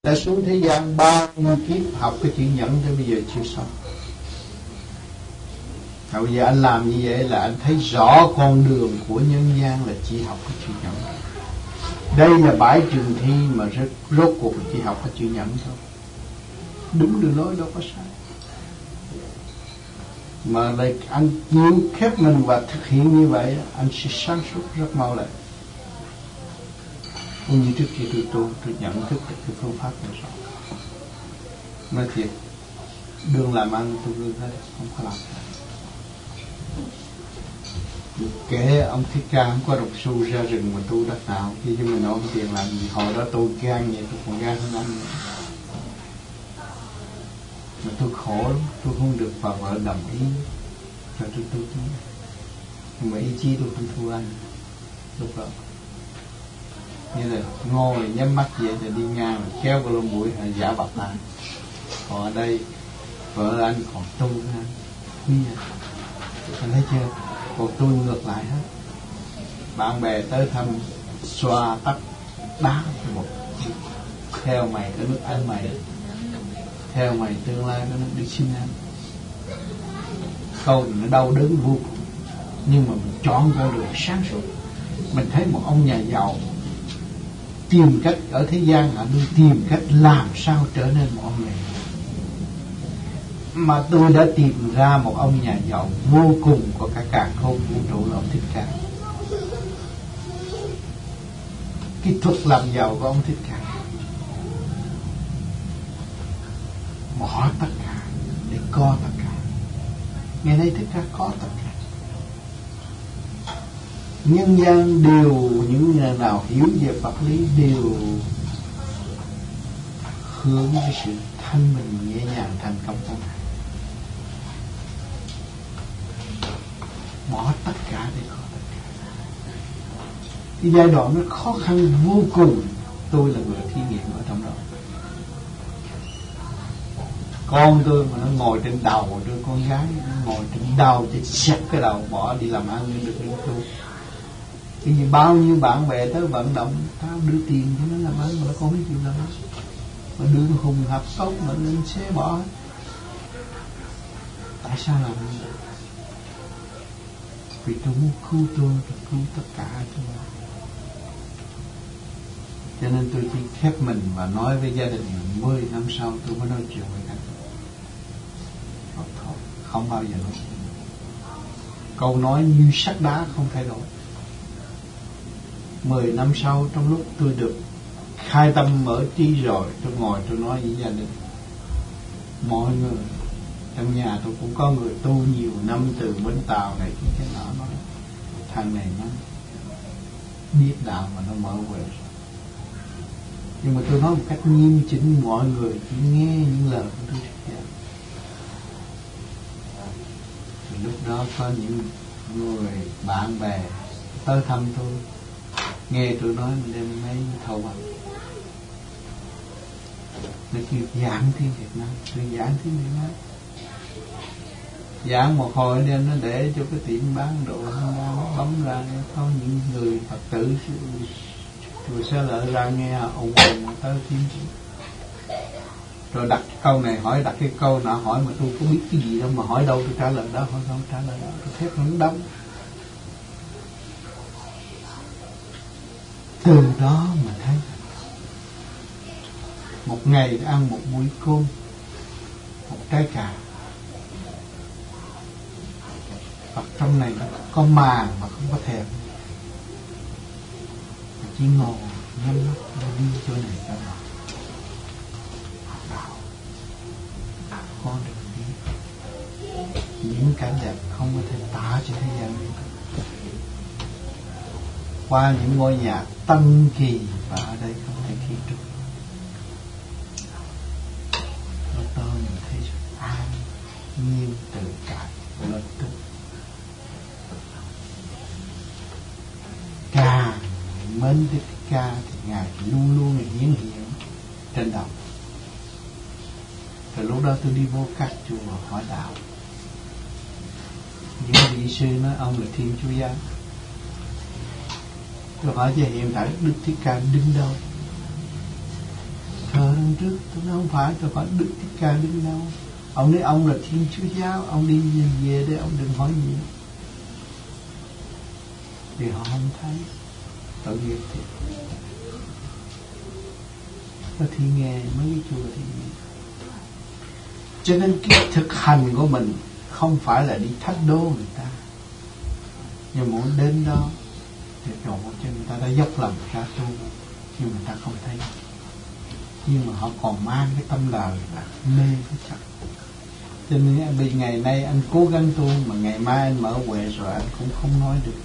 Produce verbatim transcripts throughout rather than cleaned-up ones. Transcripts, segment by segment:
ta xuống thế gian bao nhiêu kiếp học cái chữ nhẫn tới bây giờ chưa xong. Và bây giờ anh làm như vậy là anh thấy rõ con đường của nhân gian là chỉ học cái chữ nhẫn. Đây là bãi trường thi mà rất, rốt cuộc chỉ học cái chữ nhẫn thôi. Đúng đường lối đâu có sai. Mà lại anh chịu khép mình và thực hiện như vậy, anh sẽ sáng suốt rất mau lại. Cũng như trước khi tôi tu, tôi nhận thức được cái phương pháp này rồi. Nói thiệt, đường làm ăn tôi cứ thấy không có làm. Kể ông Thích Ca không có độc xu ra rừng mà tu đắc đạo, khi cho mình ôm tiền làm gì. Hồi đó tôi gan vậy, tôi còn gan hơn anh nữa. Mà tôi khổ lắm, tôi không được bà vợ đồng ý cho tôi tu tu. Nhưng mà ý chí tôi không thua anh lúc đó. Như là ngồi nhắm mắt vậy thì đi ngang rồi kéo cái lông mũi giả bạc lại. Còn ở đây vợ anh còn tu với anh. Quý anh thấy chưa? Còn tôi ngược lại hết. Bạn bè tới thăm xoa tắt đá một. Theo mày cái nước anh mày, theo mày tương lai nó đi xin anh. Câu thì nó đau đớn vô cùng. Nhưng mà mình chọn con đường sáng suốt. Mình thấy một ông nhà giàu tìm cách ở thế gian họ luôn tìm cách làm sao trở nên một ông nhà giàu. Mà tôi đã tìm ra một ông nhà giàu vô cùng của cả càn khôn vũ trụ là ông Thích Ca. Cái thuật làm giàu của ông Thích Ca, bỏ tất cả để có tất cả. Ngày nay Thích Ca có tất cả. Nhân gian đều, những người nào hiểu về pháp lý đều hướng với sự thanh bình nhẹ nhàng thành công của Ngài. Bỏ tất cả để có tất cả. Cái giai đoạn nó khó khăn vô cùng. Tôi là người thí nghiệm ở trong đó. Con tôi mà nó ngồi trên đầu, đứa con gái nó ngồi trên đầu chỉ xếp cái đầu bỏ đi làm ăn nhưng được đi tu. Cái gì bao nhiêu bạn bè tới vận động, tao đưa tiền cho nó làm ăn mà nó không biết chịu làm ăn. Mà đưa hùng hạp tốt mà lên xé bỏ. Tại sao làm như vậy? Vì tôi muốn cứu tôi, tôi cứu tất cả chúng ta. Cho nên tôi chỉ khép mình và nói với gia đình mười năm sau tôi mới nói chuyện với các bạn. Thôi, không bao giờ nói chuyện. Câu nói như sắt đá không thay đổi. Mười năm sau trong lúc tôi được khai tâm mở trí rồi, tôi ngồi tôi nói với gia đình. Mọi người trong nhà tôi cũng có người tu nhiều năm từ Bến Tàu này cái cái nọ nói thằng này nó biết đạo mà nó mở về. Nhưng mà tôi nói một cách nghiêm chỉnh, mọi người chỉ nghe những lời của tôi thực hiện. Thì lúc đó có những người bạn bè tới thăm tôi, nghe tôi nói mình đem mấy thầu bằng. Nó kêu giảng tiếng Việt Nam, tôi giảng tiếng Việt Nam. Giảng một hồi nên nó để cho cái tiệm bán đồ nó bấm ra, có những người Phật tử chùa Xá Lợi ra nghe ồn ồn tới tiếng chứ. Rồi đặt cái câu này hỏi, đặt cái câu nọ hỏi mà tôi có biết cái gì đâu mà hỏi đâu tôi trả lời đó, hỏi không trả lời đó, tôi thét nó đóng. Từ đó mà thấy một ngày ăn một muỗng cơm, một trái cà. Phật trong này nó có màng mà không có thèm. Chỉ ngồi nhắm mắt nó đi chỗ này chỗ nào. Đạo con đường đi. Những cảnh đẹp không có thể tả cho thế gian được. Qua những ngôi nhà tân kỳ và ở đây không thể kiến trúc. Lúc đó mình thấy an nhiên tự tại lên tu. Càng mến Thích Ca thì Ngài luôn luôn hiển hiện trên đầu. Rồi lúc đó tôi đi vô các chùa hỏi đạo. Những vị sư nói ông là Thiên Chúa Giáo. Tôi hỏi cho hiện tại Đức Thích Ca đứng đâu? Thờ hôm trước. Tôi nói không phải, tôi hỏi Đức Thích Ca đứng đâu. Ông nói ông là Thiên Chúa Giáo, ông đi về đây, ông đừng hỏi gì. Vì họ không thấy. Tội nghiệp thiệt. Có thi nghe, mấy cái chùa thì nghe. Cho nên cái thực hành của mình không phải là đi thách đố người ta, nhưng muốn đến đó thì chỗ cho người ta đã dốc lòng ra tu, nhưng người ta không thấy. Nhưng mà họ còn mang cái tâm đời là mê cái chắc. Cho nên vì ngày nay anh cố gắng tu, mà ngày mai anh mở huệ rồi anh cũng không nói được.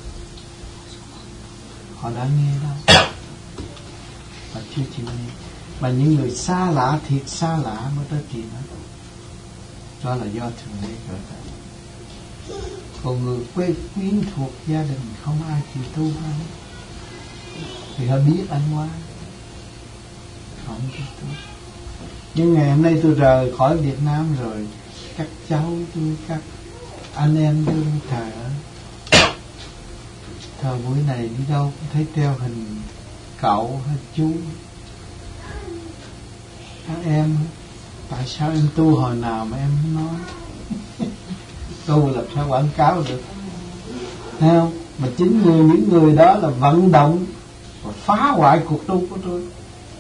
Họ đã nghe đâu, họ chưa chịu nghe. Mà những người xa lạ, thiệt xa lạ mới tới chuyện đó. Đó là do Thượng Đế gợi ra. Còn người quê quyến thuộc gia đình không ai chịu tu hết, thì họ biết anh quá, không chịu tu. Nhưng ngày hôm nay tôi rời khỏi Việt Nam rồi, các cháu tôi, các anh em tôi trời ơi, thời buổi này đi đâu cũng thấy treo hình cậu hay chú. Các em, tại sao em tu hồi nào mà em không nói? Tu làm sao quảng cáo được? Thấy không? Mà chính người những người đó là vận động và phá hoại cuộc tu của tôi.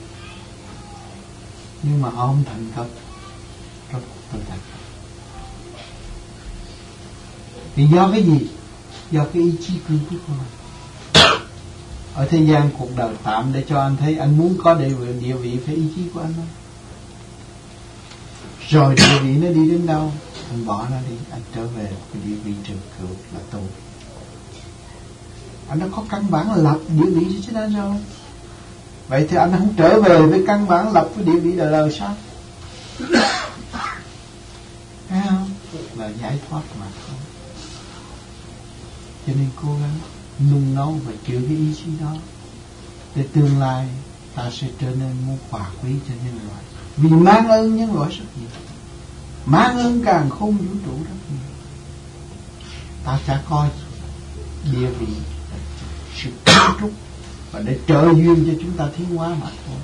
Nhưng mà họ không thành công. Rốt tôi thành công. Vì do cái gì? Do cái ý chí cương quyết của mình. Ở thế gian cuộc đời tạm để cho anh thấy anh muốn có địa vị, địa vị phải ý chí của anh thôi. Rồi địa vị nó đi đến đâu, anh bỏ nó đi, anh trở về cái địa vị trường cửu là tu. Anh đã có căn bản lập địa vị cho chính anh rồi. Vậy thì anh không trở về với căn bản lập cái địa vị đời đời sao? Thấy không? Là giải thoát mà thôi. Cho nên cố gắng nung nấu và chịu cái ý chí đó, để tương lai ta sẽ trở nên muốn hòa quý cho nhân loại. Vì mang ơn nhân loại rất nhiều, mang ơn càng không vũ trụ rất nhiều. Ta chả coi địa vị, sự cấu trúc và để trợ duyên cho chúng ta tiến hóa mà thôi.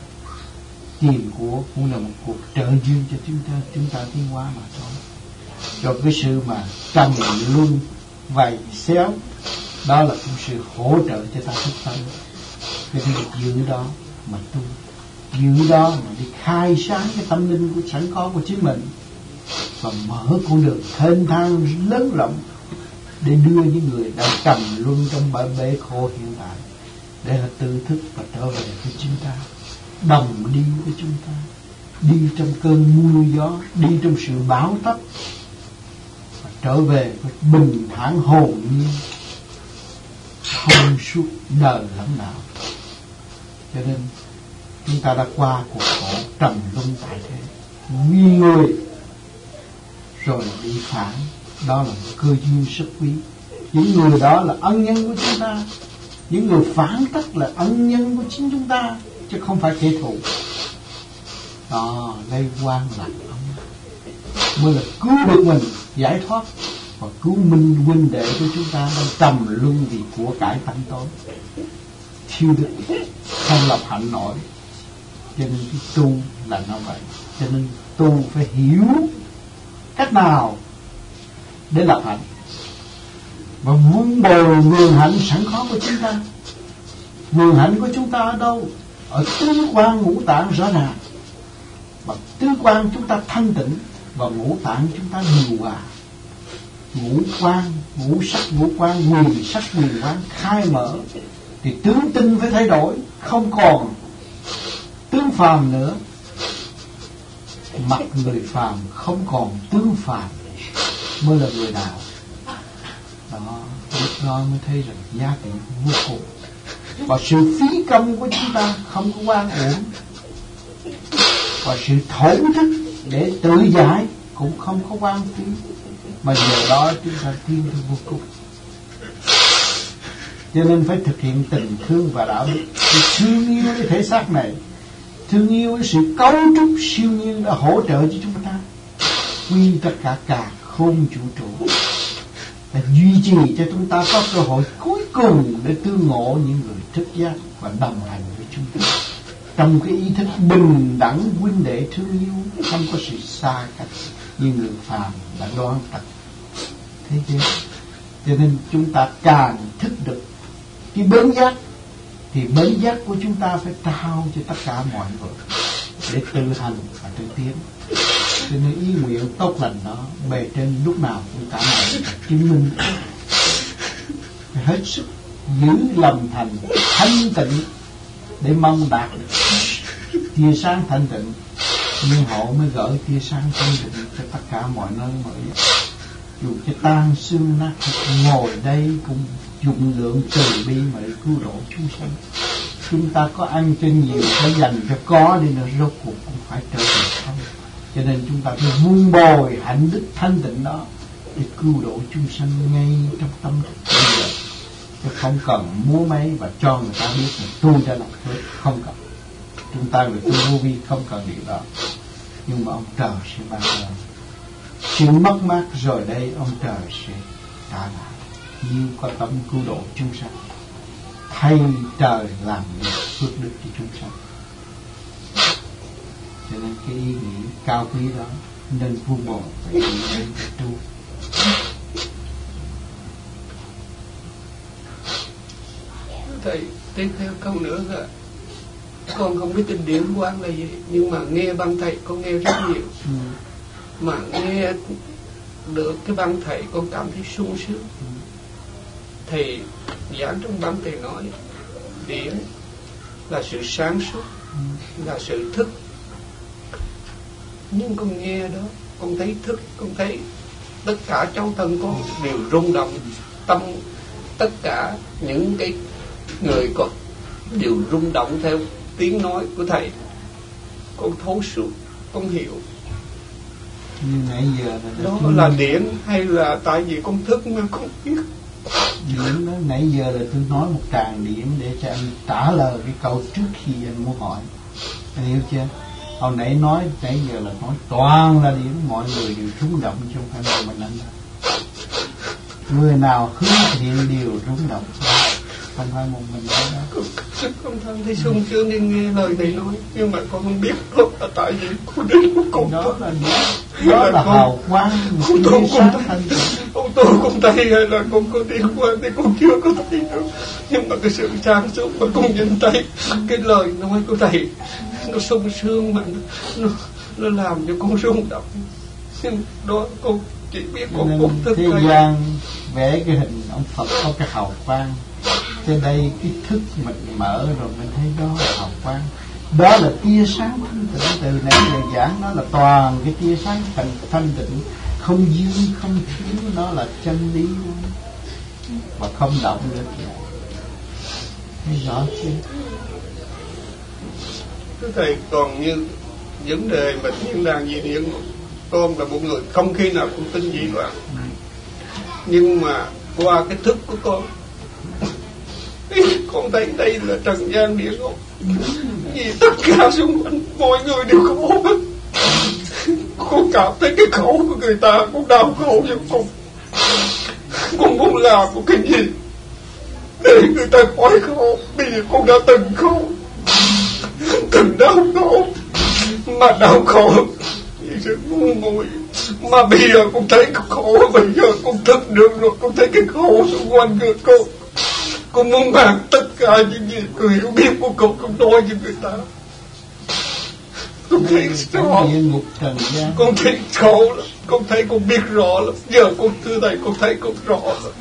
Tiền của cũng là một cuộc trợ duyên cho chúng ta chúng ta tiến hóa mà thôi. Cho cái sự mà trầm luân vầy xéo, đó là một sự hỗ trợ cho ta thức tâm. Cái việc giữ đó mà tu, giữ đó mà đi khai sáng cái tâm linh của sẵn có của chính mình, và mở con đường thênh thang lớn rộng để đưa những người đang trầm luân trong bể bể khổ hiện tại, để là tự thức và trở về với chúng ta, đồng đi với chúng ta, đi trong cơn mưa gió, đi trong sự bão táp, và trở về với bình thản hồn nhiên, không suốt đời lắm nào. Cho nên chúng ta đã qua cuộc khổ trầm luân tại thế, nguyên người rồi bị phản, đó là một cơ duyên rất quý. Những người đó là ân nhân của chúng ta, những người phản tất là ân nhân của chính chúng ta, chứ không phải kẻ thù. Đó, đây quan lạc mới là cứu được mình giải thoát, và cứu minh huynh đệ của chúng ta đang trầm luân vì của cải tánh tối, thiêu đức không lập hạnh nổi. Cho nên cái tu là nó vậy. Cho nên tu phải hiểu cách nào để lập hạnh, và vun bồi nguồn hạnh sẵn có của chúng ta. Nguồn hạnh của chúng ta ở đâu? Ở tứ quan ngũ tạng rõ ràng. Và tứ quan chúng ta thanh tịnh, và ngũ tạng chúng ta điều hòa. Ngũ quan, ngũ sắc, ngũ quan, quyền sắc, quyền quan khai mở, thì tướng tinh phải thay đổi, không còn tướng phàm nữa. Mặt người phàm không còn tướng phàm mới là người đạo. Đó, lúc đó mới thấy rằng giá trị vô cùng. Và sự phí công của chúng ta không có oan uổng, và sự thổn thức để tự giải cũng không có oan phí, mà giờ đó chúng ta tiến tới vô cùng. Cho nên phải thực hiện tình thương và đạo đức, để thương yêu cái thể xác này, thương yêu cái sự cấu trúc siêu nhiên đã hỗ trợ cho chúng ta quy tất cả cả không vũ trụ, để duy trì cho chúng ta có cơ hội cuối cùng để tương ngộ những người thức giác và đồng hành với chúng ta trong cái ý thức bình đẳng huynh đệ thương yêu, không có sự xa cách như người phàm đã đoán tật. Thế chứ, cho nên chúng ta càng thức được cái bến giác, thì bến giác của chúng ta phải trao cho tất cả mọi người để tự hành và tự tiến. Cho nên ý nguyện tốt lành đó bề trên lúc nào cũng cảm ơn chứng minh, phải hết sức giữ lòng thành thanh tịnh để mong đạt được tia sáng thanh tịnh, nhưng họ mới gửi tia sáng thanh tịnh cho tất cả mọi nơi mọi giờ. Dù cho tan xương nát thịt, ngồi đây cũng dụng lượng từ bi mà để cứu độ chúng sanh. Chúng ta có ăn cho nhiều, phải dành cho có đi nữa, rốt cuộc cũng phải trở về không. Cho nên chúng ta phải vun bồi hạnh đức thanh tịnh đó để cứu độ chúng sanh ngay trong tâm thức bây giờ. Chứ không cần múa máy và cho người ta biết là tu ra làm thôi, không cần. Chúng ta người tu vô vi không cần điều đó. Nhưng mà ông trời sẽ ban ơn. Sự mất mát rồi đây ông trời sẽ trả lại, như có tâm cứu độ chúng sanh, thay trời làm việc phước đức cho chúng sanh. Cho nên cái ý nghĩa cao quý đó nên vun bồi phải đi đến tu. Thầy tiếp theo câu nữa là con không biết kinh điển quán là gì, nhưng mà nghe băng thầy con nghe rất nhiều. Ừ. Mà nghe được cái băng thầy con cảm thấy sung sướng. Ừ. Thầy giảng trong băng thầy nói điển là sự sáng suốt, ừ. là sự thức. Nhưng con nghe đó, con thấy thức, con thấy tất cả trong thân con đều rung động, tâm tất cả những cái người con đều rung động theo tiếng nói của thầy. Con thấu suốt, con hiểu. Như nãy giờ là đó là điển hay là tại vì con thức mà con biết. Điển đó, nãy giờ là tôi nói một tràng điển để cho anh trả lời cái câu trước khi anh muốn hỏi. Anh hiểu chưa? Hồi nãy nói, nãy giờ là nói toàn là điển, mọi người đều rung động trong phải là mình anh. Người nào hướng thiện đều rung động, không phải một mình đó. Con thân thấy sung sướng nên nghe lời thầy nói, nhưng mà con không biết đó là tại vì con đến của con đó là đó, đó là hào quang con tu con thấy, con tu con thấy hay là con có tiến qua thì con chưa có thấy được. Nhưng mà cái sự sáng suốt mà con nhìn thấy cái lời nói của thầy nó sung sướng mà nó, nó làm cho con rung động. Nhưng đó con chỉ biết con con thức thế gian vẽ cái hình ông Phật có cái hào quang, trên đây cái thức mình mở rồi mình thấy đó là hào quang, đó là tia sáng thanh tịnh. Từ nãy giờ giảng nó là toàn cái tia sáng thanh, thanh tịnh, không dương không thiếu, nó là chân lý và không động được. Thấy rõ chưa? Thưa thầy, còn như vấn đề mà thiên đàng dị địa, con là một người không khi nào cũng tin dị đoan, nhưng mà qua cái thức của con, con thấy đây là trần gian địa ngục, vì tất cả xung quanh mọi người đều khổ. Con cảm thấy cái khổ của người ta, con đau khổ vô cùng. Con muốn làm một cái gì để người ta khỏi khổ, vì con đã từng khổ, từng đau khổ, mà đau khổ vì sự ngu muội. Mà bây giờ con thấy cái khổ, bây giờ con thức được rồi, con thấy cái khổ xung quanh người con. Con muốn mang tất cả những gì người hiểu biết của con, con nói với người ta. Con thấy rõ, con thấy khổ lắm, con thấy con biết rõ lắm. Giờ con thưa thầy, con thấy con rõ lắm.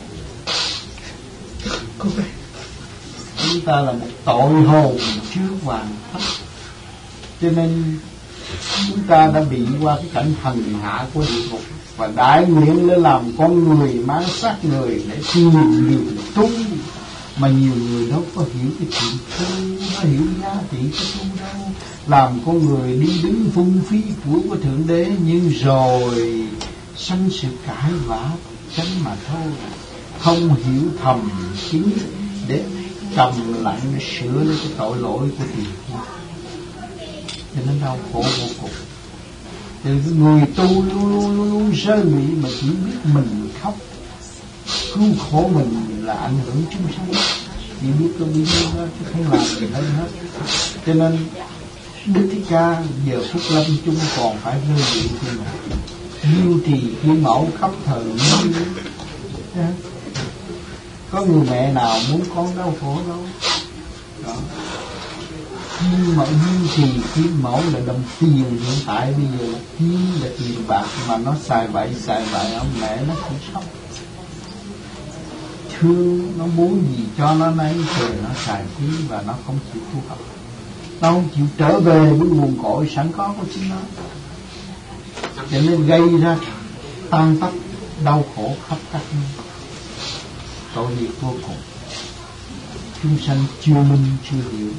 Con thấy chúng ta là một tội hồn chưa hoàn tất, cho nên chúng ta đã bị qua cái cảnh hành hạ của địa ngục và đại nguyện lên làm con người, mang xác người để tìm đường tu. Mà nhiều người đâu có hiểu cái chuyện tu, nó hiểu giá trị cái tu đâu. Làm con người đi đứng phung phí của của Thượng Đế, nhưng rồi sanh sự cãi vã chánh mà thôi. Không hiểu thầm kín để cầm lặng để sửa lấy cái tội lỗi của tiền kiếp, cho nên đau khổ vô cùng. Thì người tu luôn luôn luôn luôn rơi lụy mà chỉ biết mình khóc, cứu khổ mình là ảnh hưởng chúng sanh, chỉ biết có bao nhiêu đó chứ không làm gì hơn hết. Cho nên Đức Thích Ca giờ phút lâm chung còn phải rơi lệ thêm mà diêu trì kim mẫu khắp thời như có người mẹ nào muốn con đau khổ đâu đó. Nhưng mà diêu trì kim mẫu là đồng tiền hiện tại bây giờ là kim là tiền bạc mà nó xài bậy xài bậy ông mẹ nó cũng sốc thương, nó muốn gì cho nó nấy rồi nó xài phí và nó không chịu tu học, nó không chịu trở về với nguồn cội sẵn có của chính nó, cho nên gây ra tan tóc đau khổ khắp các nơi, tội nghiệp vô cùng. Chúng sanh chưa minh chưa hiểu,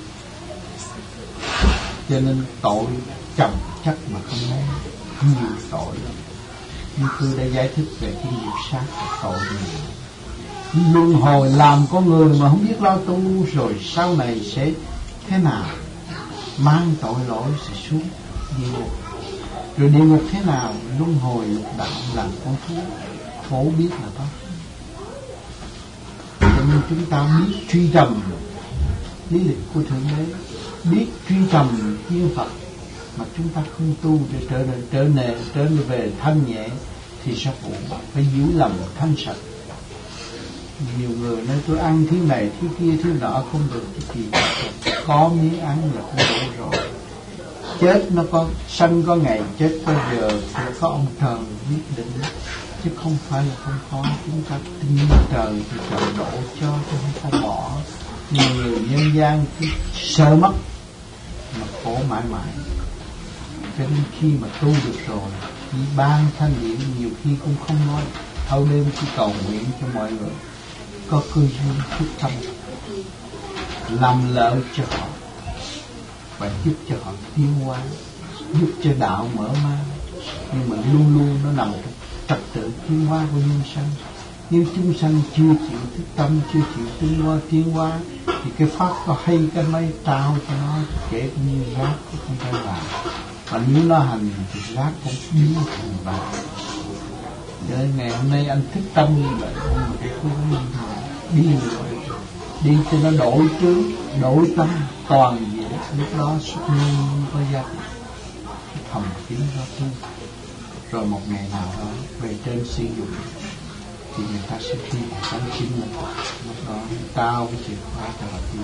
cho nên tội chồng chất mà không nói, nhiều tội lắm. Như tôi đã giải thích về cái nghiệp sát tội này. Luân hồi làm con người mà không biết lo tu rồi sau này sẽ thế nào, mang tội lỗi sẽ xuống địa ngục. Rồi địa ngục thế nào, luân hồi lục đạo làm con thú, khổ biết là đó. Cho nên chúng ta biết truy tầm lý lịch của Thượng Đế, biết truy tầm thiên Phật, mà chúng ta không tu để trở nên trở nên trở về thanh nhẹ thì sẽ khổ. Phải giữ lòng thanh sạch. Nhiều người nói tôi ăn thứ này thứ kia thứ nọ không được cái gì, có miếng ăn là không đủ rồi. Chết nó có sanh có ngày, chết có giờ, sẽ có ông trời quyết định, chứ không phải là không có. Chúng ta tin trời thì trời đổ cho, chứ không có bỏ. Nhiều người nhân gian cứ sợ mất mà khổ mãi mãi. Cho nên khi mà tu được rồi, chỉ ban thanh điển nhiều khi cũng không nói, thâu đêm chỉ cầu nguyện cho mọi người có cơ duyên thức tâm, làm lợi cho họ và giúp cho họ tiến hóa, giúp cho đạo mở mang. Nhưng mà luôn luôn nó nằm trong trật tự tiến hóa của nhân sanh. Nếu chúng sanh chưa chịu thức tâm, chưa chịu tiến hóa tiến hóa thì cái pháp có hay cái mấy trao cho nó kể cũng như rác cũng không phải làm. Và nếu nó hành thì rác cũng biến thành vàng. Cho nên ngày hôm nay anh thức tâm như vậy, nhưng mà cái cố gắng đi rồi, đi cho nó đổi trước, đổi tâm toàn diện, lúc đó xuất nhân có giá trị, thầm kín đó tu. Rồi một ngày nào đó về trên sử dụng thì người ta sẽ thi tánh chính mình, lúc đó trao cái chìa khóa cho họ đi.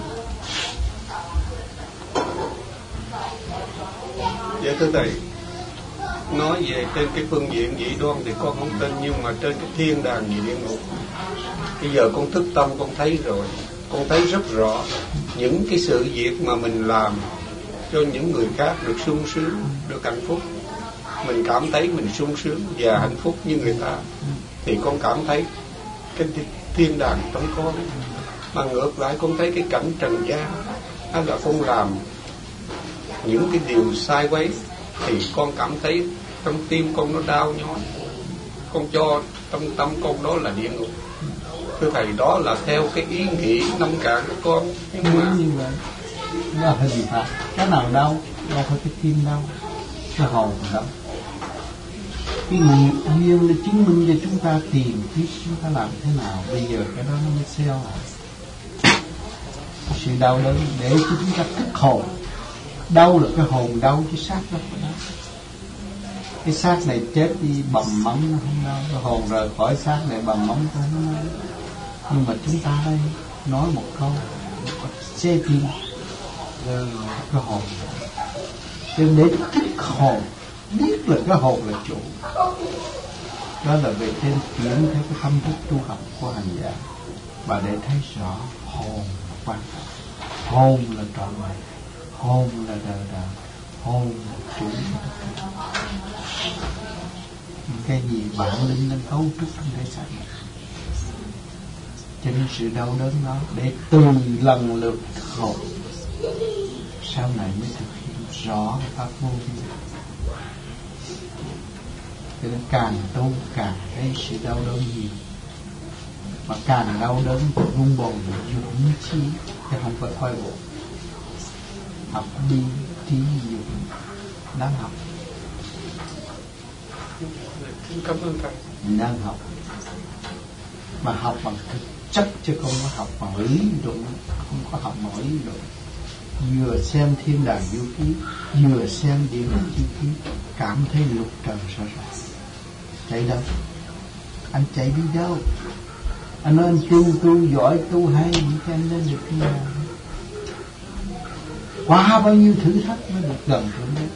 Dạ thưa thầy, nói về trên cái phương diện dị đoan thì con không tin, nhưng mà trên cái thiên đàng gì địa ngục, bây giờ con thức tâm con thấy rồi, con thấy rất rõ những cái sự việc mà mình làm cho những người khác được sung sướng, được hạnh phúc, mình cảm thấy mình sung sướng và hạnh phúc như người ta, thì con cảm thấy cái thiên đàng trong con. Mà ngược lại con thấy cái cảnh trần gian, hay là con làm những cái điều sai quấy thì con cảm thấy trong tim con nó đau nhói, con cho trong tâm con đó là địa ngục. Thưa thầy, đó là theo cái ý nghĩ nông cạn của con, nhưng mà như vậy nó là gì phải cái nào đau, đâu phải cái tim đau, cái hồn đau. Cái nghiệp duyên để chứng minh cho chúng ta tìm biết chúng ta làm thế nào, bây giờ cái đó nó mới xeo lại. Sự đau đớn để cho chúng ta thức hồn. Đau là cái hồn đau chứ xác đâu có đau. Cái xác này chết đi bầm móng nó không đau, cái hồn rời khỏi xác này bầm móng nó không đau. Nhưng mà chúng ta đây nói một câu xe tim cái hồn, cho nên để thức hồn, biết là cái hồn là chủ. Đó là về trên chuyển theo cái tâm thức tu học của hành giả, và để thấy rõ hồn là quan trọng. Hồn là trọn vẹn, hồn là đời đời, hồn là chủ. Cái gì bản linh nó cấu trúc trong thể xác này. Cho nên sự đau đớn đó để từ lần lượt hồn, sau này mới thực hiện rõ pháp vô vi. Cho nên càng tu càng thấy sự đau đớn nhiều, mà càng đau đớn thì rung bồn dũng chi, chứ không phải khoai bộ. Học đi trí dụng đáng học. Cảm ơn thầy. Đang học, mà học bằng thực chất chứ không có học bằng lý luận, không có học bằng lý luận. vừa xem thiên đàng du ký, vừa xem địa ngục du ký, cảm thấy lục trần rõ ràng. Chạy đâu? Anh chạy đi đâu? Anh nói anh tu tu giỏi, tu hay, cho anh lên được thiên đàng. Qua bao nhiêu thử thách mới được gần thượng đế.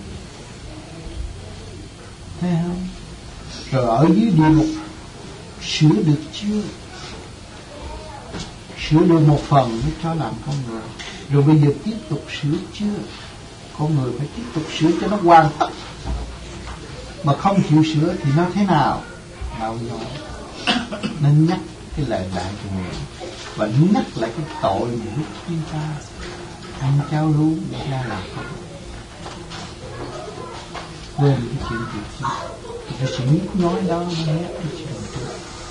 Thấy không? Rồi ở dưới địa ngục sửa được chưa? Sửa được một phần mới cho làm con người. Rồi bây giờ tiếp tục sửa chưa? Con người phải tiếp tục sửa cho nó hoàn tất. Mà không chịu sửa thì nó thế nào? Nào nói nên nhắc cái lời đại của mình, và nhắc lại cái tội mà lúc chúng ta ăn cháo rú để ra làm không. Quên cái chuyện việc gì, cái sự nhức nhối đó nó nhắc cái chuyện đó.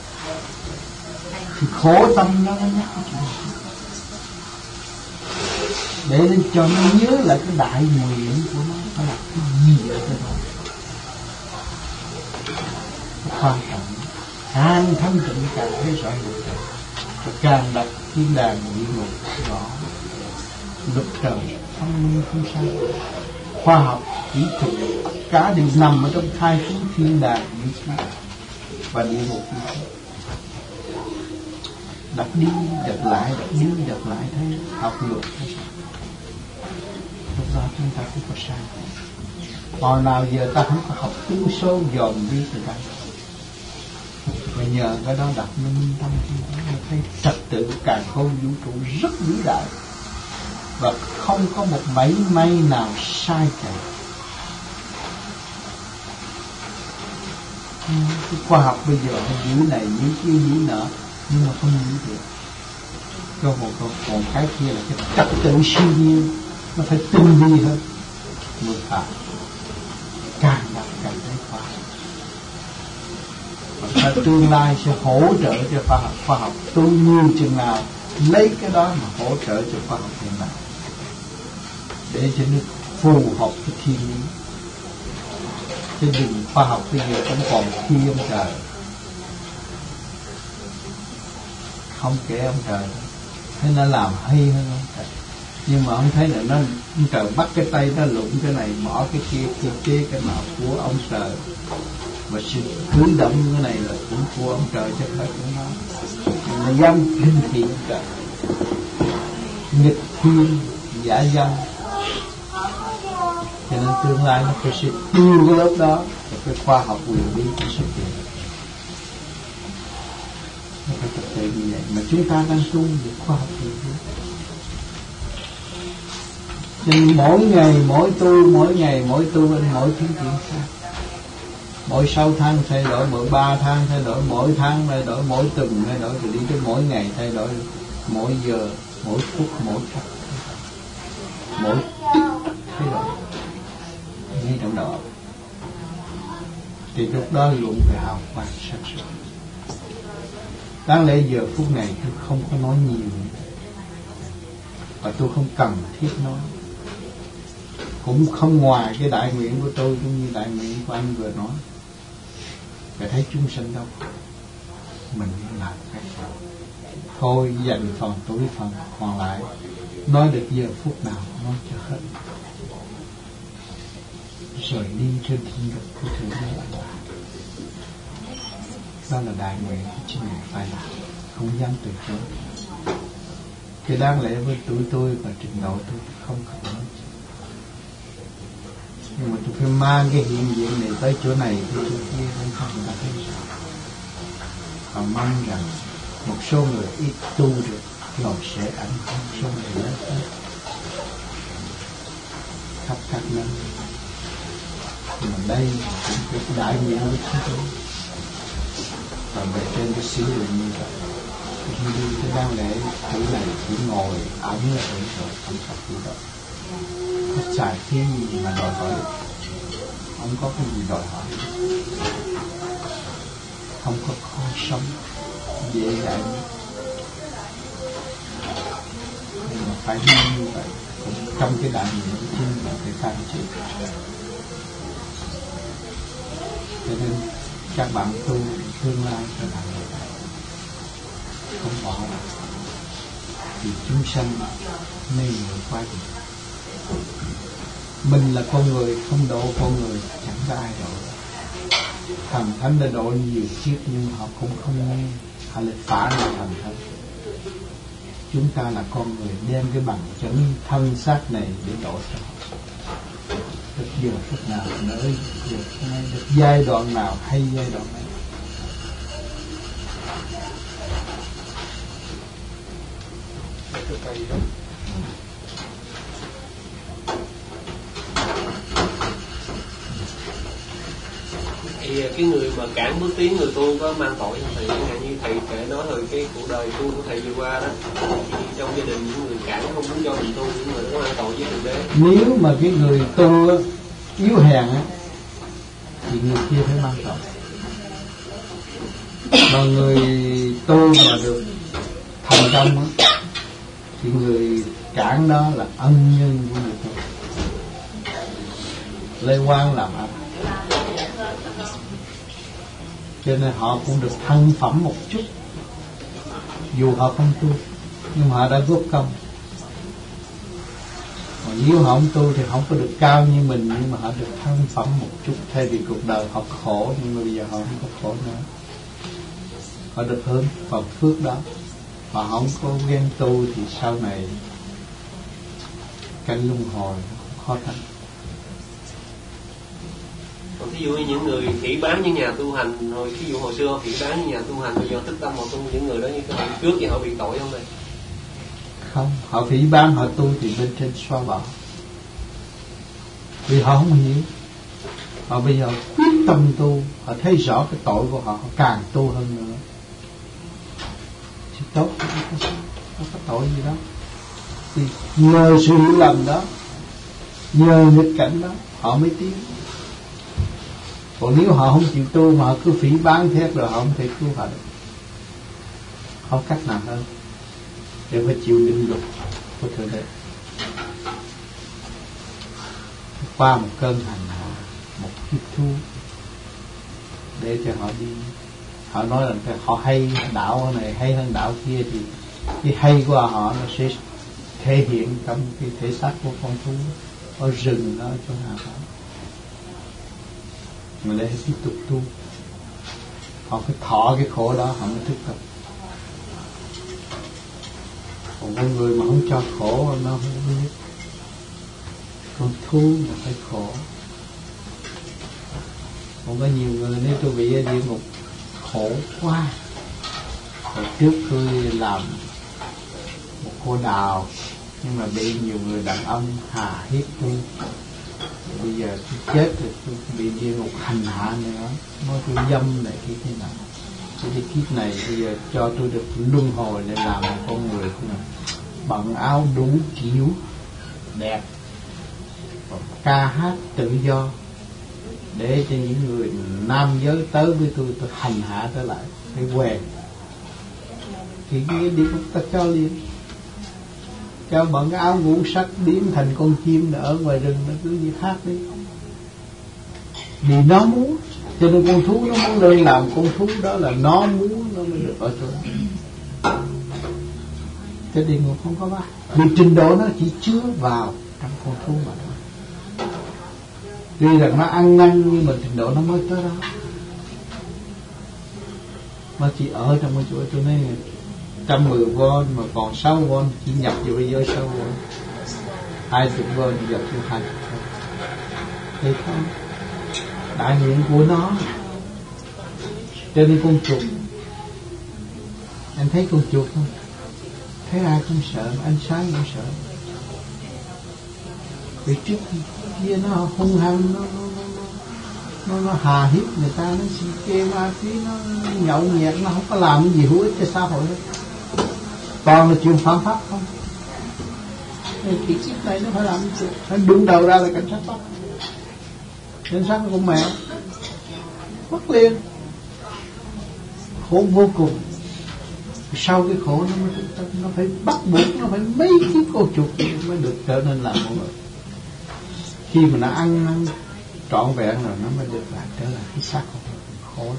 Thì khổ tâm nó nó nhắc cái chuyện đó. Để nên cho nó nhớ lại cái đại nguyện của nó, nó là cái gì ở trên đó. Quan trọng càng thanh tịnh càng thấy rõ lục trần, càng đọc thiên đàng địa ngục rõ lục trần thông minh không sao. Khoa học kỹ thuật tất cả đều nằm ở trong khai phóng thiên đàng địa ngục và địa ngục. Đọc đi đọc lại, đọc đi đọc lại, thấy học được. Lúc đó chúng ta không có sai. Hồi nào giờ ta không có học tứ số dòm đi từ đây. Và nhờ cái đó đặt nó minh tâm chúng ta thấy trật tự càn khôn vũ trụ rất vĩ đại và không có một mảy may nào sai cả. Cái khoa học bây giờ nó giữ này giữ kia giữ nọ nhưng mà không giữ được. Còn một còn cái kia là cái trật tự siêu nhiên, nó phải tinh vi hơn mới phải. Càng đọc càng thấy khoa học. Và tương lai sẽ hỗ trợ cho khoa học. Khoa học tu nhiều chừng nào lấy cái đó mà hỗ trợ cho khoa học hiện nay, để cho nó phù hợp với thiên nhiên. Chứ đừng khoa học bây giờ cũng còn khi ông trời, không kể ông trời, thế nó làm hay hơn ông trời. Nhưng mà ông thấy là nó ông trời bắt cái tay nó lụng cái này, bỏ cái kia, kia chế cái nọ của ông trời. Và sự cử động như thế này là cũng của ông trời chứ phải của nó. Nó dám khinh thị ông trời, nghịch thiên giả dâm. Cho nên tương lai nó phải sẽ tiêu cái lớp đó, và cái khoa học quyền bí nó xuất hiện. Nó phải thực tế như vậy. Mà chúng ta đang tu về khoa học quyền bí. Cho nên mỗi ngày, mỗi tu, mỗi ngày, mỗi tu, mỗi thứ chuyện khác. Mỗi sáu tháng thay đổi, mỗi ba tháng thay đổi, mỗi tháng thay đổi, mỗi tuần thay đổi, rồi đi tới mỗi ngày thay đổi, mỗi giờ, mỗi phút, mỗi khắc, mỗi tích thay đổi. Ngay trong đó thì lúc đó luận về hào quang sáng suốt. Đáng lẽ giờ phút này tôi không có nói nhiều nữa, và tôi không cần thiết nói, cũng không ngoài cái đại nguyện của tôi cũng như đại nguyện của anh vừa nói. Để thấy chúng sinh đâu mình làm cái phần thôi, dành phần tuổi phần còn lại nói được giờ phút nào nói cho hết, rồi đi trên thiên đàng của Thượng Đế. Đó là đại nguyện của chính mình phải làm, không dám từ chối. Cái đáng lẽ với tuổi tôi và trình độ tôi không cần nói, nhưng mà tôi phải mang cái hiện diện này tới chỗ này thì chỗ kia không không người ta thấy sao. Và mong rằng một số người ít tu được rồi sẽ ảnh hưởng số người lớn hơn khắp các nơi. Nhưng mà đây cũng cái đại nguyện của chúng tôi. Và về trên cái sứ lượng như vậy, khi đi cái đáng lẽ thứ này chỉ ngồi ẩn là ẩn rồi, không phải tự động. Có xài thiên gì mà đòi hỏi được, không có cái gì đòi hỏi, không có khó sống dễ dàng. Nhưng mà phải như vậy, cũng trong cái đại nguyện của chính là phải can chịu. Cho nên các bạn tu tương lai cho bạn người không bỏ lại, vì chúng sanh nên người qua được. Mình là con người, không độ con người chẳng có ai độ. Thần thánh đã độ nhiều kiếp nhưng họ cũng không nghe, họ lại phá lại thần thánh. Chúng ta là con người đem cái bằng chứng thân xác này để độ cho họ. Được giờ phút nào nơi được, được giai đoạn nào hay giai đoạn này. Thì cái người mà cản bước tiến người tu có mang tội không thầy? Chẳng hạn như thầy kể nói hồi cái cuộc đời tu của thầy vừa qua đó, thì trong gia đình những người cản không muốn cho mình tu, những người đó có mang tội với thượng đế. Nếu mà cái người tu yếu hèn á thì người kia phải mang tội. Mà người tu mà được thành công á thì người cản đó là ân nhân của người tu. Lê Quang làm ăn, cho nên họ cũng được thân phẩm một chút, dù họ không tu nhưng họ đã góp công. Còn nếu họ không tu thì không có được cao như mình, nhưng mà họ được thân phẩm một chút. Thay vì cuộc đời họ khổ, nhưng mà bây giờ họ không có khổ nữa, họ được hưởng phần phước đó. Họ không có ghen tu thì sau này cảnh luân hồi khó khăn. Còn ví dụ như những người phỉ bán những nhà tu hành, rồi ví dụ hồi xưa phỉ bán những nhà tu hành, bây giờ thích tâm họ tu, những người đó như các bạn trước thì họ bị tội không đây? Không, họ phỉ bán họ tu thì bên trên xóa bỏ. Vì họ không hiểu, họ bây giờ quyết tâm tu, họ thấy rõ cái tội của họ, họ càng tu hơn nữa. Thì tốt, không có tội gì đó. Thì nhờ sự hiểu lầm đó, nhờ nghịch cảnh đó, họ mới tiến. Còn nếu họ không chịu tu mà họ cứ phỉ bán thét rồi họ không thể cứu họ được. Không cách nào hơn để phải chịu định luật của Thượng Đế. Qua một cơn hành hạ, một kiếp thu để cho họ đi. Họ nói là họ hay đạo này hay hơn đạo kia, thì cái hay của họ nó sẽ thể hiện trong cái thể xác của con thú ở rừng đó, chỗ nào đó. Mà để tiếp tục tu, họ phải thọ cái khổ đó họ mới thức tâm. Còn con người mà không cho khổ nó không biết. Con thú là phải khổ. Còn có nhiều người nếu tôi bị ở địa ngục khổ quá. Hồi trước tôi làm một cô đào, nhưng mà bị nhiều người đàn ông hà hiếp tôi. Bây giờ tôi chết rồi, tôi bị địa ngục hành hạ nữa, nói tôi dâm này cái thế nào. Cái kiếp này bây giờ cho tôi được luân hồi để làm một con người bận áo đủ kiểu đẹp, ca hát tự do, để cho những người nam giới tới với tôi, tôi hành hạ trở lại, phải què. Thì cái đi ta cho liền, cho bận cái áo ngũ sắc biến thành con chim ở ngoài rừng, nó cứ gì hát đi. Vì nó muốn, cho nên con thú nó muốn lên làm con thú, đó là nó muốn nó mới được ở chỗ đó. Cái địa ngục không có ba. Vì trình độ nó chỉ chứa vào trong con thú mà thôi. Tuy rằng nó ăn năn nhưng mà trình độ nó mới tới đó. Nó chỉ ở trong cái chỗ chỗ này một trăm mười vôn mà còn sáu vôn chỉ nhập vào bây giờ sáu vôn. hai mươi vôn nhập vô hai mươi vôn. Thấy không? Đại nguyện của nó. Cho nên con chuột, anh thấy con chuột không? Thấy ai không sợ, ánh sáng không sợ. Vì trước kia nó hung hăng, nó nó nó, nó, nó hà hiếp người ta, nó xì kê ma tí, nó nhậu nhẹt, nó không có làm cái gì hữu ích cho xã hội hết. Toàn là chuyện phạm pháp không. Cái kiếp này nó phải làm cái chuyện, nó đứng đầu ra là cảnh sát bắt. Cảnh sát nó cũng mẹ mất liền, khổ vô cùng. Sau cái khổ nó mới nó phải bắt buộc, nó phải mấy kiếp cô chuột mới được trở nên làm một người. Khi mà nó ăn, ăn trọn vẹn rồi nó mới được lại trở lại cái xác của mình. Khổ.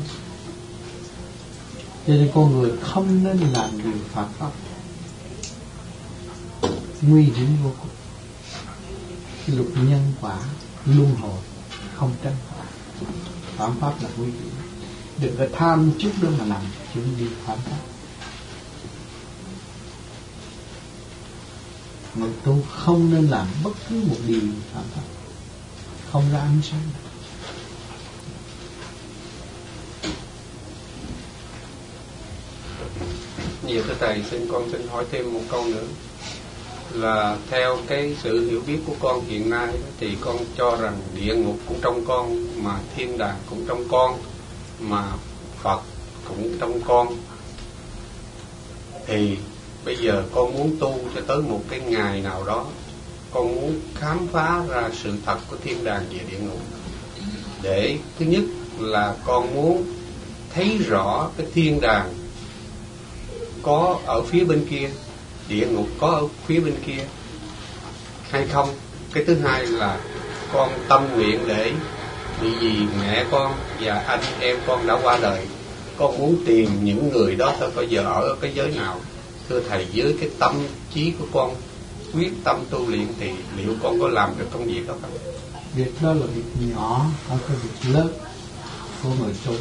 Cho nên con người không nên làm điều phạm pháp, nguy hiểm vô cùng. cái luật nhân quả luân hồi không tranh phải. Phạm pháp là nguy hiểm. Đừng có tham trước đó mà làm chuyện đi phạm pháp. Người tu không nên làm bất cứ một điều phạm pháp, không ra ánh sáng. Nhiều thưa thầy, xin con xin hỏi thêm một câu nữa, là theo cái sự hiểu biết của con hiện nay thì con cho rằng địa ngục cũng trong con, mà thiên đàng cũng trong con, mà Phật cũng trong con. Thì bây giờ con muốn tu cho tới một cái ngày nào đó, con muốn khám phá ra sự thật của thiên đàng và địa ngục. Để thứ nhất là con muốn thấy rõ cái thiên đàng có ở phía bên kia, địa ngục có ở phía bên kia hay không. Cái thứ hai là con tâm nguyện để bị vì mẹ con và anh em con đã qua đời, con muốn tìm những người đó thôi, có giờ ở cái giới nào. Thưa thầy, với cái tâm trí của con quyết tâm tu luyện thì liệu con có làm được công việc đó không? Việc đó là việc nhỏ, không phải việc lớn của người tu.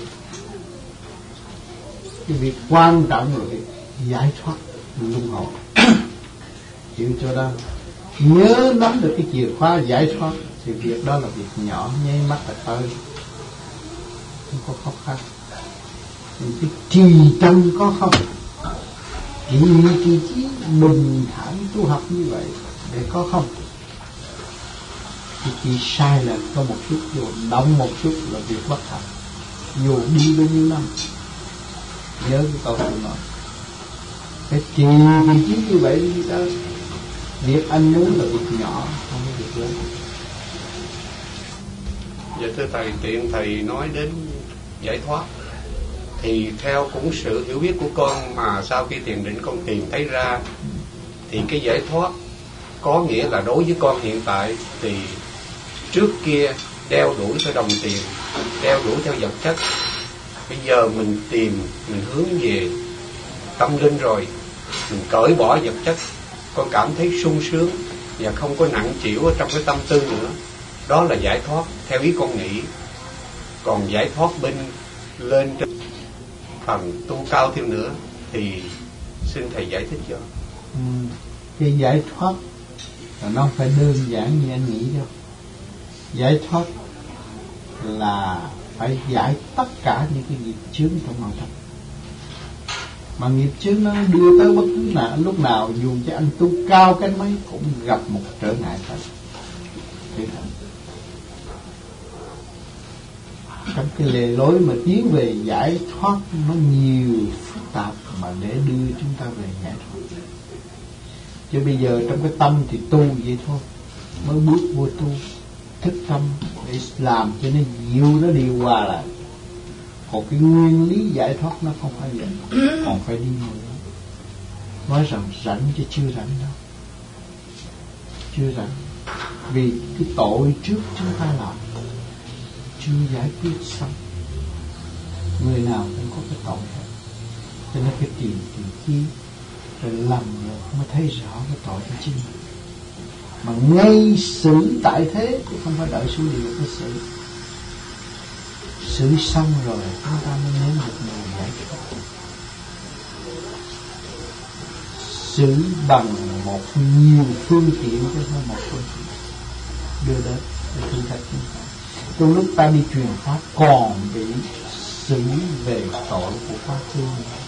Cái việc quan trọng là việc giải thoát luân hồi. Chịu cho đó, nhớ nắm được cái chìa khóa giải thoát thì việc đó là việc nhỏ, nháy mắt là tới, không có khó khăn. Những cái trì tâm có không, chỉ trì trí bình thản tu học như vậy để có không. Thì chỉ sai là có một chút, dù động một chút là việc bất hạnh, dù đi bao nhiêu năm. Nhớ cái câu tôi nói, cái trì trí như vậy đi đó, việc anh muốn là việc nhỏ, không có việc lớn. Dạ thưa thầy, tiện thầy nói đến giải thoát, thì theo cũng sự hiểu biết của con mà sau khi thiền định con tìm thấy ra, thì cái giải thoát có nghĩa là đối với con hiện tại thì trước kia đeo đuổi theo đồng tiền, đeo đuổi theo vật chất, bây giờ mình tìm, mình hướng về tâm linh rồi, mình cởi bỏ vật chất, con cảm thấy sung sướng và không có nặng chịu ở trong cái tâm tư nữa. Đó là giải thoát theo ý con nghĩ. Còn giải thoát bên lên trên phần tu cao thêm nữa thì xin thầy giải thích cho. Ừ, cái giải thoát là nó không phải đơn giản như anh nghĩ đâu. Giải thoát là phải giải tất cả những cái nghiệp chướng trong nội tâm. Mà nghiệp chướng nó đưa tới bất cứ nào, lúc nào dù cho anh tu cao cái mấy cũng gặp một trở ngại phải. Thế thôi. Trong cái lề lối mà tiến về giải thoát nó nhiều phức tạp mà để đưa chúng ta về giải thoát. Chứ bây giờ trong cái tâm thì tu vậy thôi, mới bước vô tu, thức tâm để làm cho nó dịu, nó điều hòa lại. Còn cái nguyên lý giải thoát nó không phải vậy, còn phải đi nữa. Nói rằng rảnh chứ chưa rảnh đâu, chưa rảnh. Vì cái tội trước chúng ta làm chưa giải quyết xong. Người nào cũng có cái tội hết, cho nên cái tìm tìm chi rồi lầm rồi mới thấy rõ cái tội của chính mình. Mà ngay xử tại thế thì không phải đợi số điều phải xử. Xử xong rồi chúng ta mới nếm được mùi giải thoát. Xử bằng một nhiều phương tiện chứ không một phương tiện đưa đến để thử thách chúng ta. Trong lúc ta đi truyền pháp còn bị xử về tội của quá khứ,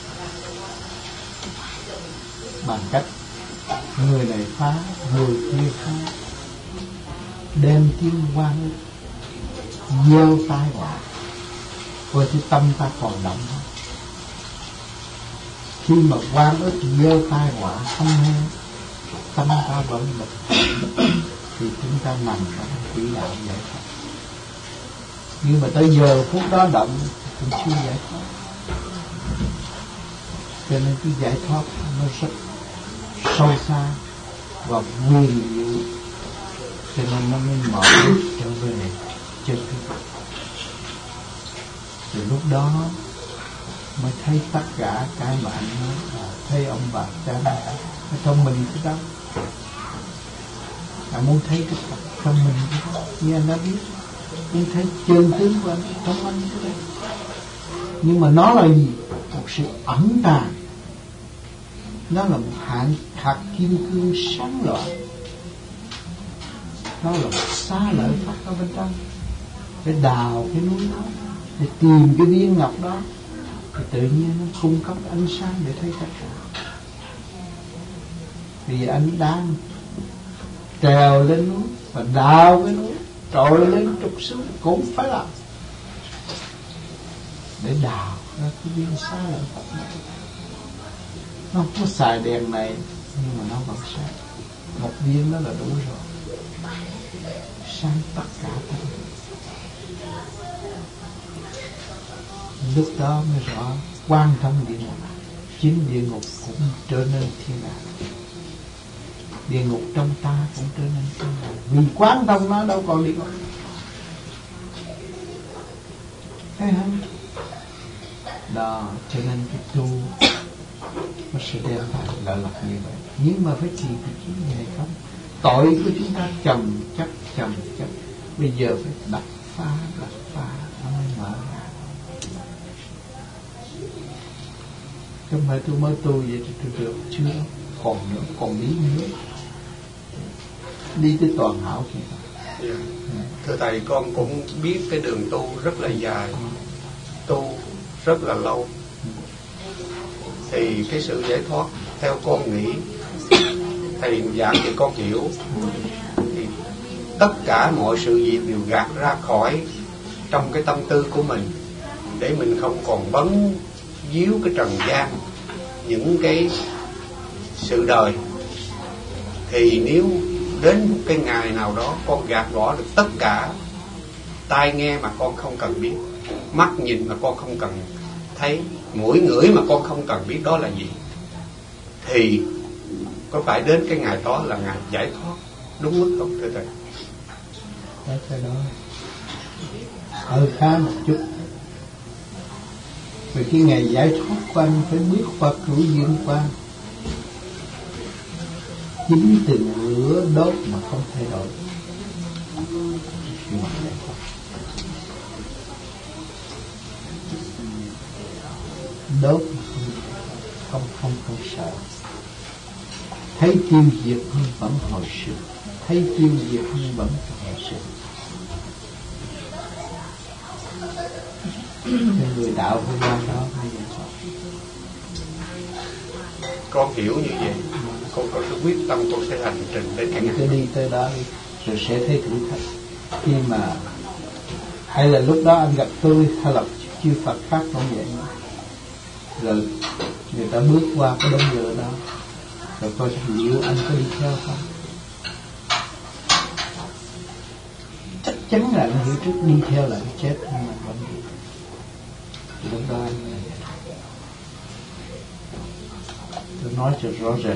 bằng cách người này phá, người kia phá, đem tiếng oan ức, gieo tai họa, rồi thì tâm ta còn động. Khi mà oan ức gieo tai họa không hay, tâm ta vẫn bực, thì chúng ta nằm trong quỹ đạo giải thoát. Nhưng mà tới giờ phút đó động cũng chưa giải thoát. Cho nên cái giải thoát nó rất sâu xa và huyền diệu, cho nên nó mới mở trở về chân thực. Từ lúc đó mới thấy tất cả cái mà anh nói là thấy ông bà cha mẹ ở trong mình cái đó. À, bạn muốn thấy cái Phật trong mình, như anh đã biết, muốn thấy chân tướng của anh trong anh cái đấy. Nhưng mà nó là gì? Một sự ẩn tàng. Nó là một hạt, hạt kim cương sáng loạn. Nó là một xá lợi Phật ở bên trong. Để đào cái núi đó, để tìm cái viên ngọc đó, thì tự nhiên nó cung cấp ánh sáng để thấy tất cả. Vì anh đang trèo lên núi và đào cái núi, trồi lên trục xuống cũng phải làm để đào ra cái viên xá lợi Phật này. Nó không có xài đèn này, nhưng mà nó vẫn sáng. Một viên đó là đủ rồi, sáng tất cả tất cả. Lúc đó mới rõ quan thông địa ngục. Chính địa ngục cũng trở nên thiên đàng, địa ngục trong ta cũng trở nên thiên đàng. Vì quán thông nó đâu còn địa ngục. Thấy không? Đó, cho nên cái tu nó sẽ đem lại lợi lộc như vậy. Nhưng mà phải trì cái trí này không. Tội của chúng ta chồng chất chồng chất. Bây giờ phải đập phá đập phá nó mới mở ra. Không phải tôi mới tu vậy thì tôi được chưa, còn nữa, còn đi nữa, đi tới toàn hảo kìa. Yeah. Thưa thầy, con cũng biết cái đường tu rất là dài, tu rất là lâu. Thì cái sự giải thoát theo con nghĩ, thầy giảng thì con hiểu, thì tất cả mọi sự việc đều gạt ra khỏi trong cái tâm tư của mình, để mình không còn bấn víu cái trần gian, những cái sự đời. Thì nếu đến một cái ngày nào đó con gạt bỏ được tất cả, tai nghe mà con không cần biết, mắt nhìn mà con không cần thấy, mũi ngửi mà con không cần biết đó là gì, thì có phải đến cái ngày đó là ngày giải thoát đúng mức không thưa thầy? Đó, cái đó hơi khá một chút. Vì cái ngày giải thoát của anh phải bước qua cửu duyên quan. Chính từ lửa đốt mà không thay đổi. Đốt không không không sợ. Thấy tiêu diệt nhưng vẫn hồi sự, thấy tiêu diệt nhưng vẫn hồi sự. Người đạo phải quan đó hay là sao? Con hiểu như vậy, con có cái quyết tâm con sẽ hành trình đến cái ngày. Cứ đi tới đó đi, rồi sẽ thấy thử thách. Khi mà hay là lúc đó anh gặp tôi hay là chư Phật khác cũng vậy, rồi người ta bước qua cái đống lửa đó, rồi coi liệu anh có đi theo không? Chắc chắn là anh hiểu trước đi theo là anh chết, nhưng mà vẫn đi. Lúc đó anh tôi nói cho rõ rệt.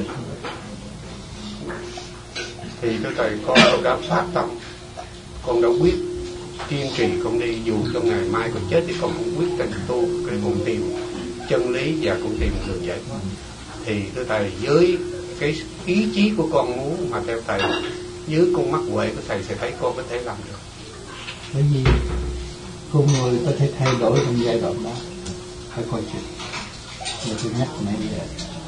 Thì thưa thầy, con đã phát tâm, con đã quyết kiên trì con đi, dù cho ngày mai con chết thì con cũng quyết định tu để cùng tìm chân lý và cùng tìm được giải thoát. Thì thưa thầy, với cái ý chí của con muốn mà theo thầy, dưới con mắt huệ của thầy sẽ thấy con có thể làm được. Bởi vì con người có thể thay đổi trong giai đoạn đó, phải coi chừng. Như tôi nhắc nãy giờ,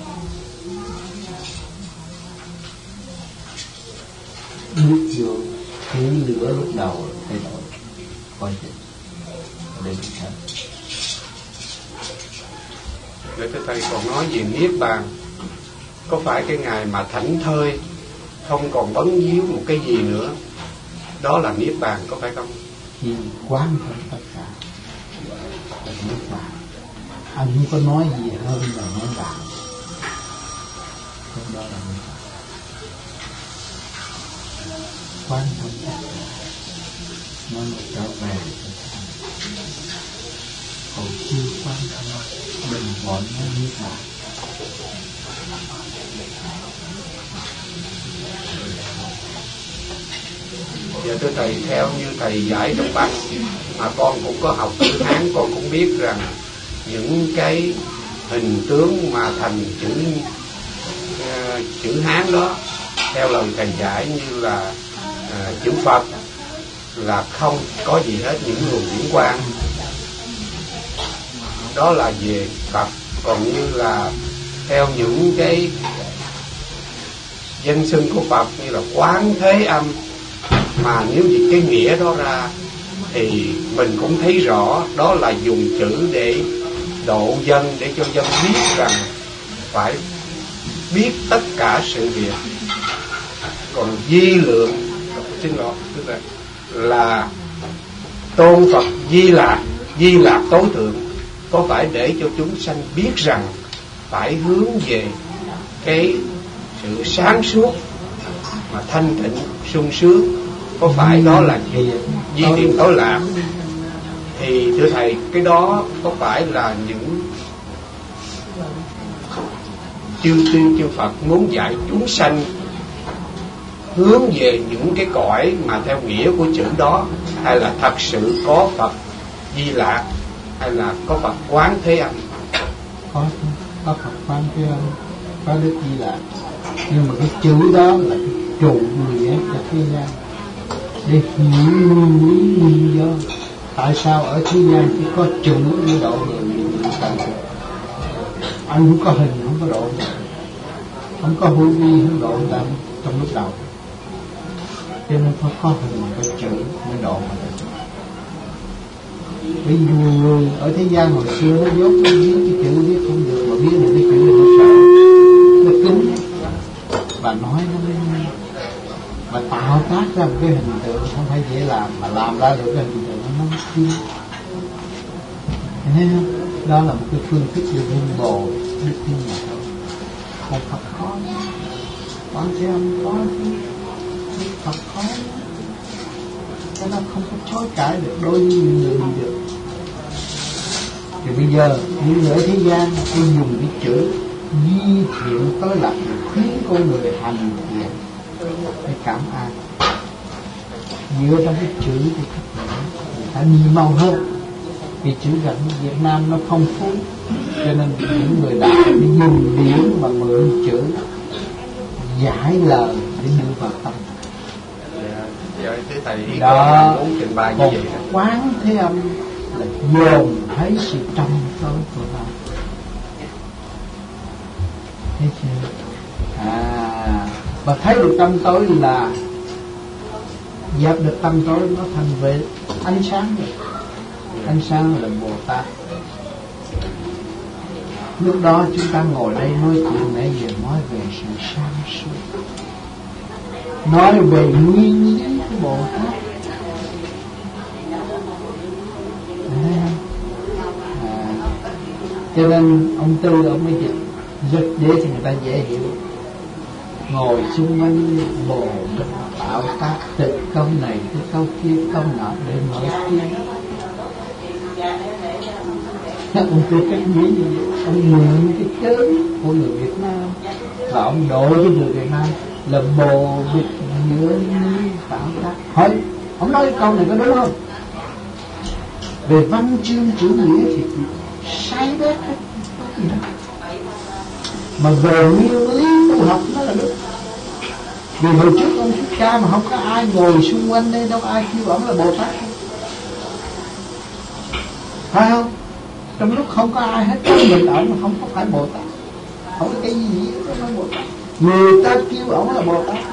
bước vô thế lửa lúc đầu thay đổi, coi chừng để đi theo. Để thưa thầy còn nói về niết bàn, có phải cái ngày mà thảnh thơi, không còn bấn víu một cái gì nữa, đó là niết bàn có phải không? Khi quán thông tất cả là niết bàn. Anh không có nói gì hơn là nói bàn, không, đó là niết bàn. Quán thông tất cả, nó mới trở về. Còn chưa quán thông, đừng gọi nó niết bàn. Giờ thưa thầy, theo như thầy giải trong băng mà con cũng có học chữ Hán, con cũng biết rằng những cái hình tướng mà thành chữ uh, chữ Hán đó, theo lời thầy giải như là à, chữ Phật là không có gì hết những luồng điển quang, đó là về Phật. Còn như là theo những cái danh xưng của Phật như là Quán Thế Âm, mà nếu như cái nghĩa đó ra thì mình cũng thấy rõ đó là dùng chữ để độ dân, để cho dân biết rằng phải biết tất cả sự việc. Còn Di Lượng, xin lỗi, tức là, là tôn Phật Di Lạc, Di Lạc tối thượng, có phải để cho chúng sanh biết rằng phải hướng về cái sự sáng suốt mà thanh tịnh sung sướng, có phải đó là gì di điện tối lạc? Thì thưa thầy, cái đó có phải là những chư tiên chư Phật muốn dạy chúng sanh hướng về những cái cõi mà theo nghĩa của chữ đó, hay là thật sự có Phật Di Lạc, hay là có Phật Quán Thế Âm? Có, có Phật Quán Thế Âm, có Đức Di Lạc, nhưng mà cái chữ đó là cái trụ nghĩa cho thế gian, để hiểu nguyên lý nguyên do tại sao ở thế gian chỉ có chữ để độ người. Anh không có hình, không có độ, không có hữu vi, không độ người ta trong lúc đầu, cho nên phải có hình, có chữ mới độ mà. Vì nhiều người ở thế gian hồi xưa nó dốt, nó viết cái chữ viết không được, mà viết được cái chữ này nó sợ, nó cứng, và nói nó mới mà tạo tác ra một cái hình tượng không phải dễ làm, mà làm ra được cái hình tượng nó nó chuyên. Thấy không? Đó là một cái phương thức để vun bồi đức tin mà thôi. Một Phật khó, Quán Thế Âm khó, Phật khó, cho nó không có chối cãi được đối với những người đi được. Thì bây giờ những người ở thế gian tôi dùng cái chữ di thiện tới lạc để khuyến con người hành thiện để cảm an. Dựa trong cái chữ thì người ta đi mau hơn, vì chữ gần Việt Nam nó phong phú, cho nên những người đạo mới dùng điển và mượn chữ giải lời để đưa vào tâm. Dạ, thế thầy đó muốn trình bày như vậy đó. Quán Thế Âm là dồn thấy sự trong tối của nó, thấy chưa? À, và thấy được tâm tối là dẹp được tâm tối, nó thành về ánh sáng rồi. Ánh sáng là Bồ Tát. Lúc đó chúng ta ngồi đây nói chuyện nãy giờ nói về sự sáng suốt, nói về nguyên lý của Bồ Tát. À, cho nên ông Tư ông mới dịch rất để cho người ta dễ hiểu. Ngồi xung quanh Bồ tạo các từ câu này, cái câu kia, câu nọ để mở tiếng. Ông tư cách nghĩ như vậy, ông mượn cái chớ của người Việt Nam và ông độ với người Việt Nam là bồ bịch giữa ni tạo tác. Hỏi, ông nói cái câu này có đúng không? Về văn chương chữ nghĩa thì sai bét hết, gì đó. Mà về nguyên lý tu học nó là đúng. Vì hồi trước ông Thích Ca mà không có ai ngồi xung quanh đây, đâu ai kêu ông là Bồ Tát, phải không? Trong lúc không có ai hết, mình ông mà không có phải Bồ Tát, không có cái gì đó nói Bồ Tát, người ta kêu ông là Bồ Tát.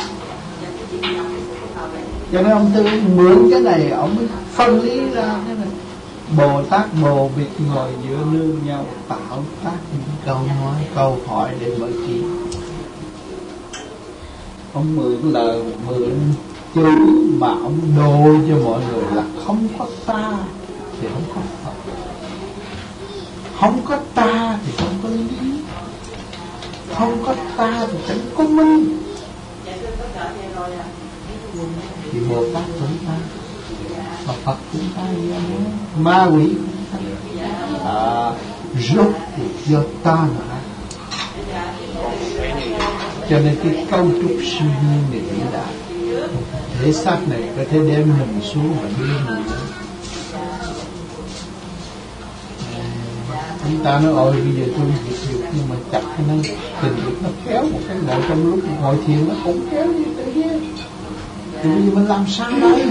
Cho nên ông Tư mượn cái này, ông mới phân lý ra cái này. Bồ Tát bồ bịch ngồi giữa nương nhau tạo tác những câu nói, câu hỏi để mở trí. Ông mượn lời, mượn chữ mà ông đồ cho mọi người là không có ta thì không có Phật, không có ta thì không có lý, không có ta thì chẳng có minh. Thì Bồ Tát cũng ta, và Phật cũng ta, ma quỷ cũng ta, à, rốt thì do ta mà. Cho nên cái cấu trúc siêu nhiên này vĩ đại. Thể xác này có thể đem mình xuống và đưa mình lên. Chúng ta nói ôi bây giờ tôi việc dục, nhưng mà chặt cái nó tình dục nó kéo một cái ngồi trong lúc ngồi thiền nó cũng kéo như tự nhiên. thì bây giờ mình làm sao đây?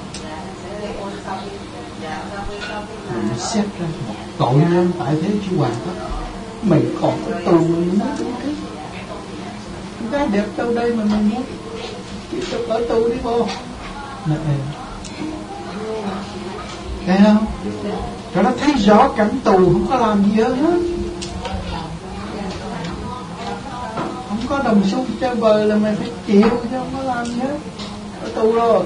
Mình xét ra một tội nhân tại thế chứ hoàn tất. Mày còn có tù mình muốn tu cái gái đẹp đâu đây mà mày muốn tiếp tục ở tù đi vô này, thấy không? Rồi nó thấy rõ cảnh tù không có làm gì hơn hết, không có đồng xu chơi bời là mày phải chịu chứ không có làm gì hết, ở tù rồi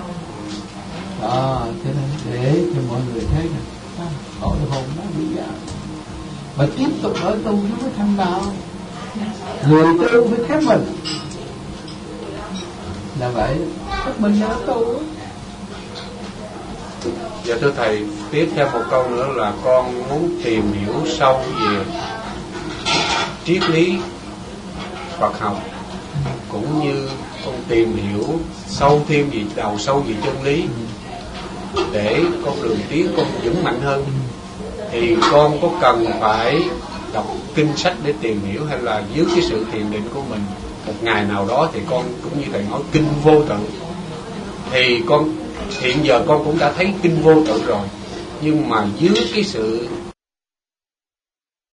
đó. Cho nên để cho mọi người thấy là tội hồn nó bị giảm và tiếp tục ở tu nó mới thành đạo. Người tu phải khép mình là vậy, khép mình ở tu. Dạ thưa thầy, tiếp theo một câu nữa là con muốn tìm hiểu sâu về triết lý Phật học, cũng như con tìm hiểu sâu thêm về đầu sâu về chân lý để con đường tiến con vững mạnh hơn. Thì con có cần phải đọc kinh sách để tìm hiểu, hay là dưới cái sự thiền định của mình một ngày nào đó thì con cũng như thầy nói kinh vô tự, thì con hiện giờ con cũng đã thấy kinh vô tự rồi, nhưng mà dưới cái sự